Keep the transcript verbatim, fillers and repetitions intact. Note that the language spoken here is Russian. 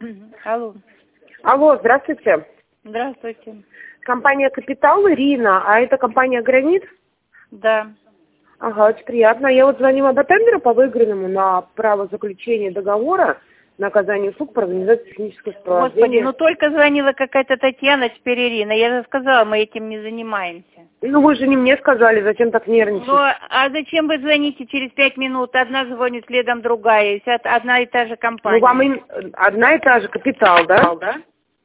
Алло. Алло, здравствуйте. Здравствуйте. Компания «Капитал», Ирина, а это компания «Гранит»? Да. Ага, очень приятно. Я вот звонила до тендера по выигранному на право заключения договора на оказание услуг по организации технического сопровождения. Господи, ну только звонила какая-то Татьяна, теперь Ирина. Я же сказала, мы этим не занимаемся. Ну вы же не мне сказали, зачем так нервничать? Ну, а зачем вы звоните через пять минут? Одна звонит, следом другая. И вся одна и та же компания. Ну вам им одна и та же «Капитал», да? Да?